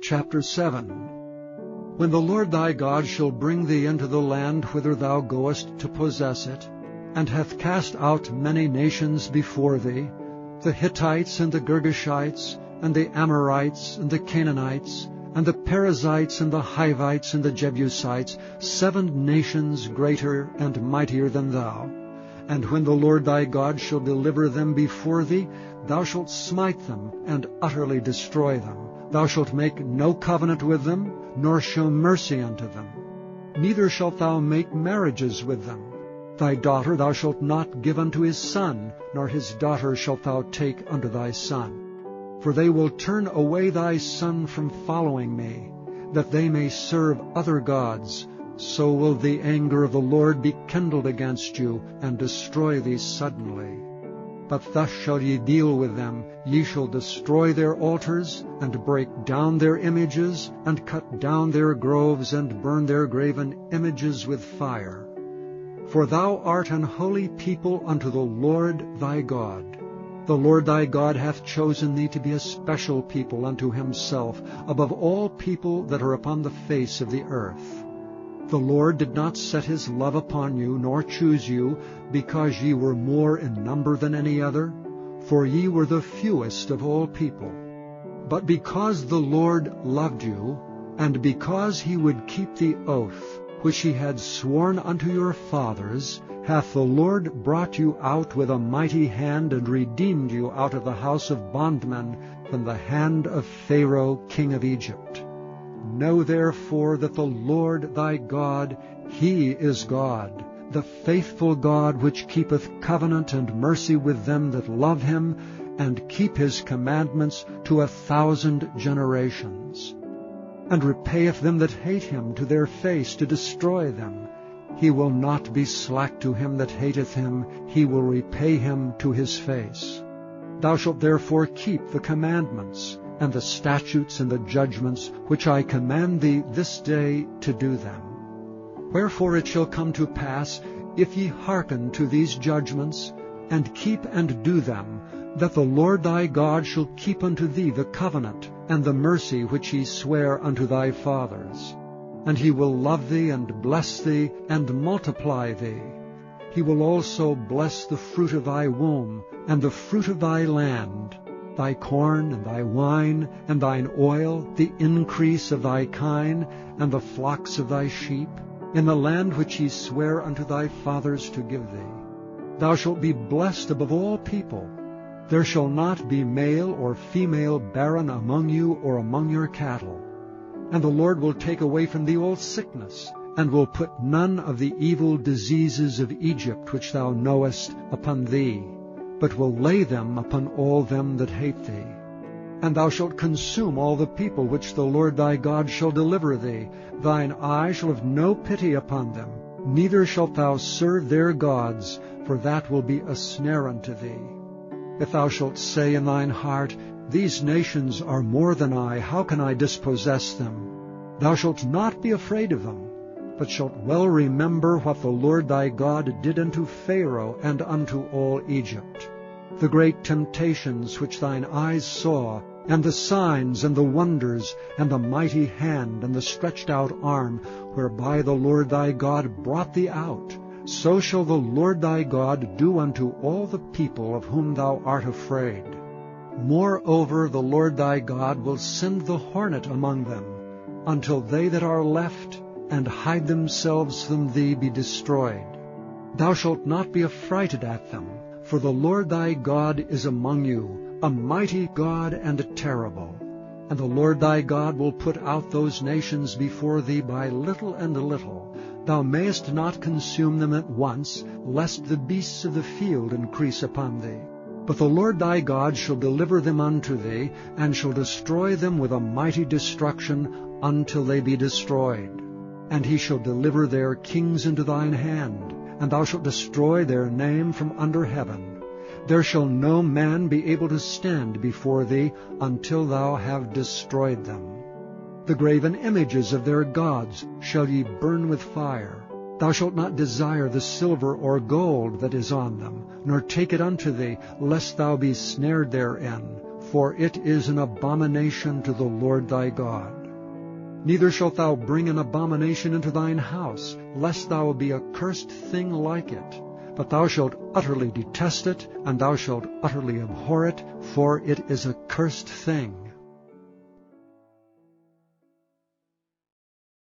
Chapter 7. When the Lord thy God shall bring thee into the land whither thou goest to possess it, and hath cast out many nations before thee, the Hittites and the Girgashites, and the Amorites and the Canaanites, and the Perizzites and the Hivites and the Jebusites, 7 nations greater and mightier than thou. And when the Lord thy God shall deliver them before thee, thou shalt smite them and utterly destroy them. Thou shalt make no covenant with them, nor show mercy unto them. Neither shalt thou make marriages with them. Thy daughter thou shalt not give unto his son, nor his daughter shalt thou take unto thy son. For they will turn away thy son from following me, that they may serve other gods. So will the anger of the Lord be kindled against you, and destroy thee suddenly. But thus shall ye deal with them. Ye shall destroy their altars, and break down their images, and cut down their groves, and burn their graven images with fire. For thou art an holy people unto the Lord thy God. The Lord thy God hath chosen thee to be a special people unto himself, above all people that are upon the face of the earth. The Lord did not set his love upon you, nor choose you, because ye were more in number than any other, for ye were the fewest of all people. But because the Lord loved you, and because he would keep the oath which he had sworn unto your fathers, hath the Lord brought you out with a mighty hand, and redeemed you out of the house of bondmen, from the hand of Pharaoh king of Egypt. Know therefore that the Lord thy God, he is God, the faithful God, which keepeth covenant and mercy with them that love him, and keep his commandments to 1,000 generations, and repayeth them that hate him to their face, to destroy them. He will not be slack to him that hateth him, he will repay him to his face. Thou shalt therefore keep the commandments, and the statutes and the judgments, which I command thee this day to do them. Wherefore it shall come to pass, if ye hearken to these judgments, and keep and do them, that the Lord thy God shall keep unto thee the covenant and the mercy which he sware unto thy fathers. And he will love thee, and bless thee, and multiply thee. He will also bless the fruit of thy womb, and the fruit of thy land, thy corn, and thy wine, and thine oil, the increase of thy kine, and the flocks of thy sheep, in the land which he sware unto thy fathers to give thee. Thou shalt be blessed above all people. There shall not be male or female barren among you or among your cattle. And the Lord will take away from thee all sickness, and will put none of the evil diseases of Egypt which thou knowest upon thee, but will lay them upon all them that hate thee. And thou shalt consume all the people which the Lord thy God shall deliver thee. Thine eye shall have no pity upon them, neither shalt thou serve their gods, for that will be a snare unto thee. If thou shalt say in thine heart, These nations are more than I, how can I dispossess them? Thou shalt not be afraid of them, but shalt well remember what the Lord thy God did unto Pharaoh and unto all Egypt, the great temptations which thine eyes saw, and the signs and the wonders, and the mighty hand and the stretched out arm, whereby the Lord thy God brought thee out. So shall the Lord thy God do unto all the people of whom thou art afraid. Moreover, the Lord thy God will send the hornet among them, until they that are left and hide themselves from thee be destroyed. Thou shalt not be affrighted at them, for the Lord thy God is among you, a mighty God and a terrible. And the Lord thy God will put out those nations before thee by little and little. Thou mayest not consume them at once, lest the beasts of the field increase upon thee. But the Lord thy God shall deliver them unto thee, and shall destroy them with a mighty destruction until they be destroyed. And he shall deliver their kings into thine hand, and thou shalt destroy their name from under heaven. There shall no man be able to stand before thee until thou have destroyed them. The graven images of their gods shall ye burn with fire. Thou shalt not desire the silver or gold that is on them, nor take it unto thee, lest thou be snared therein. for it is an abomination to the Lord thy God. Neither shalt thou bring an abomination into thine house, lest thou be a cursed thing like it. But thou shalt utterly detest it, and thou shalt utterly abhor it, for it is a cursed thing.